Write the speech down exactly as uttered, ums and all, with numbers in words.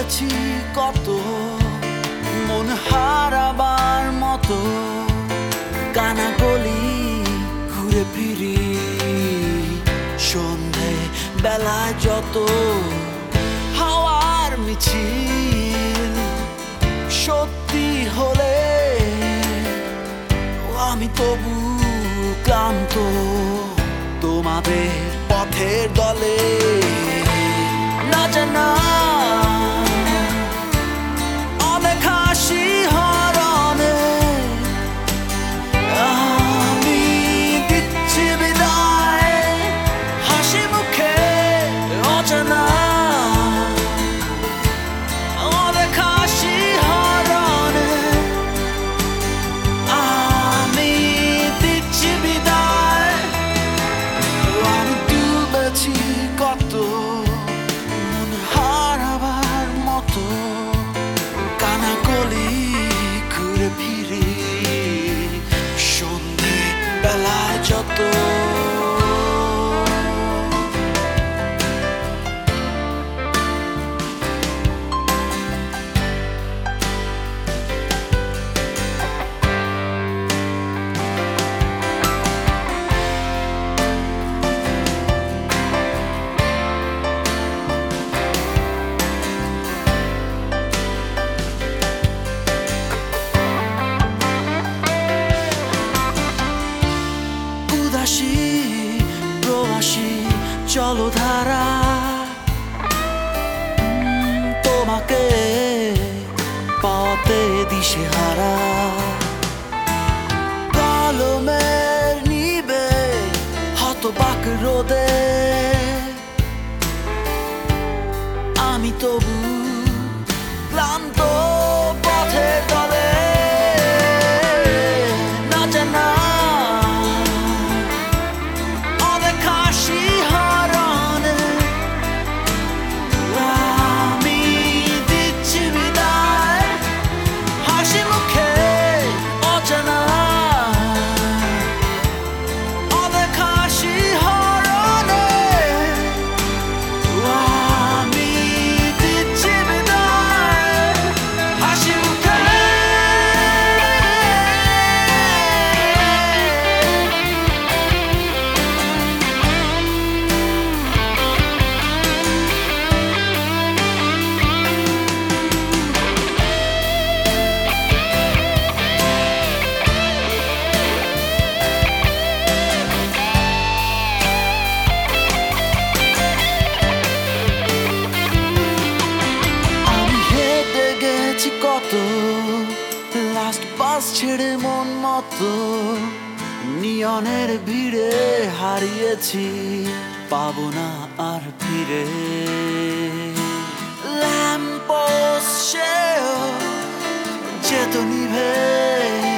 ডুবেছি কত মন হারাবার মতো, কানা গলি ঘুরে ফিরি সন্ধে বেলায় যত হাওয়ার মিছিল সত্যি হলে আমি তবু ক্লান্ত তোমাদের পথের দলে। না জানা অনেক হাসি হরণে আমি দিচ্ছি বিদায়, হাসি মুখে অজানা অনেক হাসি হরণে আমি দিচ্ছি বিদায়। আমি ডুবেছি কত মন হারাবার মতো, কানা গলি ঘুরে ফিরি সন্ধে বেলায় যত। উদাসী প্রবাসী জলধারা তোমাকে পাতে দিশেহারা, কলমের নিবে হতবাক রোদে আমি তবু ক্লান্ত পথের তলে। না জানা অনেক হাসি হরণে আমি দিচ্ছি বিদায়, হাসি মুখে অজানা অনেক হাসি হরণে আমি দিচ্ছি বিদায়, হাসি মুখে। আমি হেঁটে গেছি কত লাস্ট বাস ছেড়ে মন মতো, নিয়নের ভিড়ে হারিয়েছি পাবো না আর ফিরে। ল্যাম্প পোস্ট সেও যেত নিভে